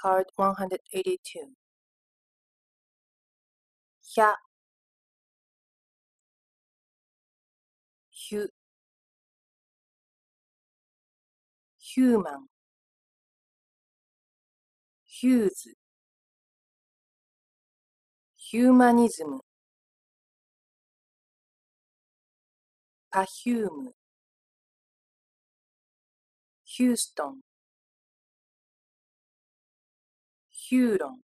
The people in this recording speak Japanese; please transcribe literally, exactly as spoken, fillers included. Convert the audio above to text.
Card one hundred eighty-two. ひゃ、ひゅ、ヒューマン、ヒューズ、ヒューマニズム、パフューム、ヒューストン、ヒューロン、